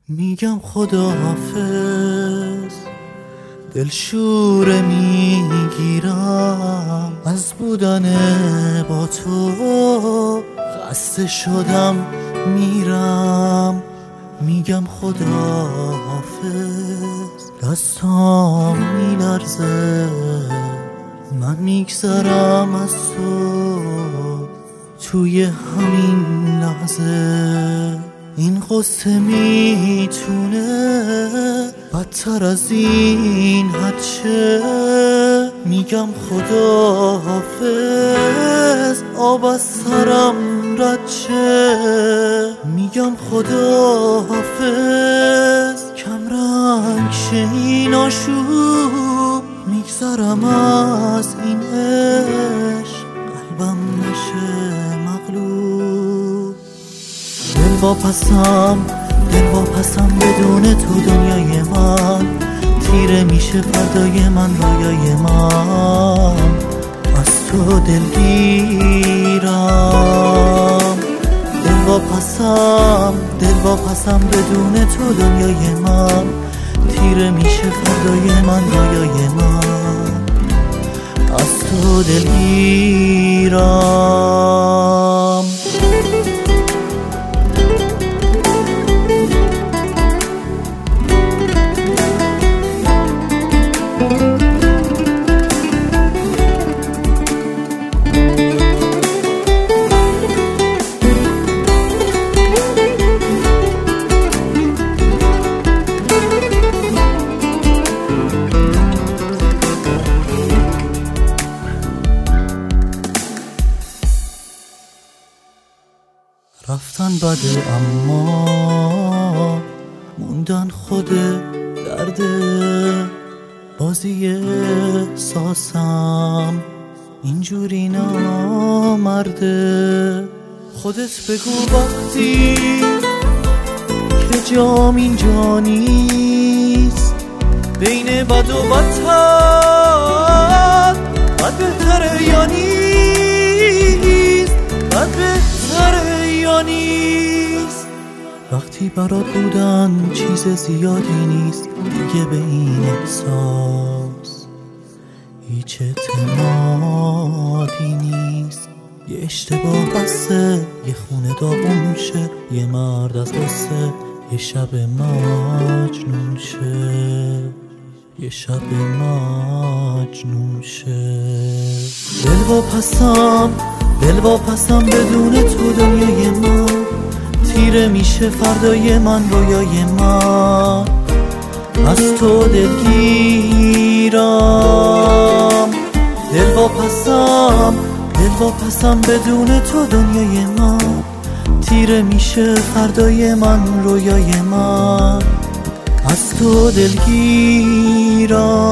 میگم خداحافظ، دل شوره میگیرم از بودن با تو، خسته شدم میرم. میگم خداحافظ، دستام میلرزه، من میگذرم از تو توی همین لحظه. این قصه میتونه بدتر از این حد شه. میگم خداحافظ، آب از سرم رد شه. میگم خداحافظ، کم رنگ شه این آشوب. میگذرم از این عشق، قلبم نشه مغلوب. دل واپسم بدون تو دنیای من تیره میشه، فردای من رویای من از تو دلگیرم. دل واپسم بدون تو دنیای من تیره میشه، فردای من رویای من از تو دلگیرم. رفتن بده اما موندن خود درده. بازی احساسم اینجوری نامرده. خودت بگو وقتی که جام اینجا نیست، بین بد و بدتر بد بهتره یا نیست؟ بد بهتره یا نیست؟ وقتی برات بودن چیز زیادی نیست دیگه، به این احساس هیچ اعتمادی نیست. یه اشتباه بسته، یه خونه داغون شه، یه مرد از قصه یه شب مجنون شه، یه شب مجنون شه. دل واپسم بدون تو دنیای من تیره میشه، فردای من رویای من از تو دلگیرم. دل واپسم بدون تو دنیای من تیره میشه، فردای من رویای من از تو دلگیرم.